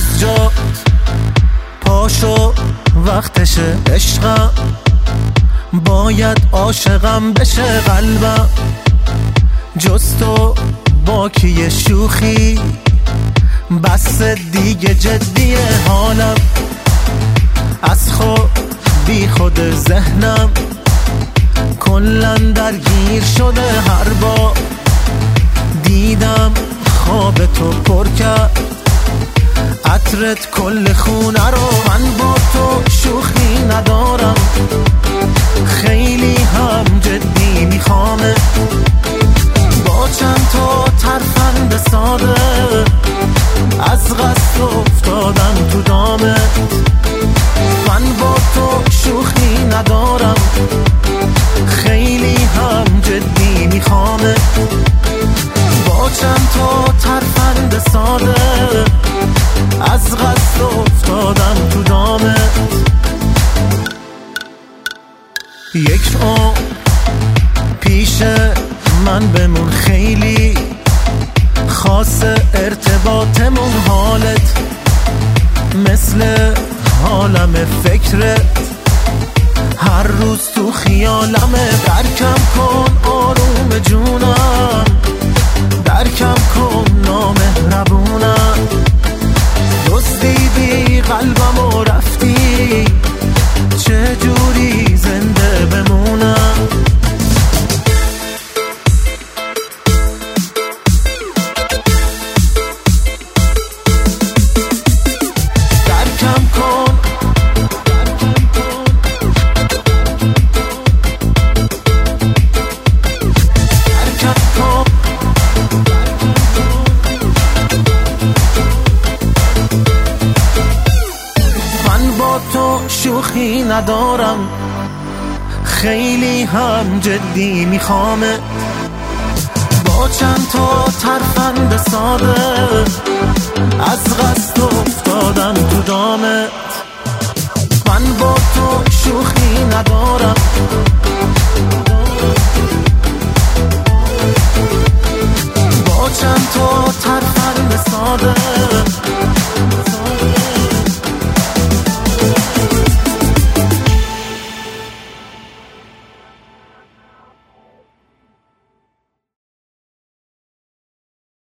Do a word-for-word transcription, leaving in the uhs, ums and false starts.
از جا پاشو وقتشه عشقم، باید عاشقم بشه قلبم. جز تو با کی شوخی، بس دیگه جدیه حالم. از خود بی خود ذهنم کلن درگیر شده، هر بار دیدم خواب تو پر کرد عطرت کل خونه رو. من با تو شوخی ندارم، خیلی هم جدی میخوامه، با چند تا ترفند ساده از قصد افتادم تو دامت. من با تو شوخی ندارم، خیلی هم جدی میخوامه، با چند تا ترفند ساده از قصد افتادم تو دامت. یک عمر پیش من بمون، خیلی خاص ارتباطمون، حالت مثل حالم فکرت هر روز تو خیالمه. درکم کن آروم جونم، درکم کن نامهربونم، دزدیدی قلبم و رفتی، چه جوری زنده بمونم. درکم کن درکم کن من با تو شوخی ندارم، خیلی هم جدی میخوامه، با چند تا ترفند ساده از قصد افتادم تو دامت. من با تو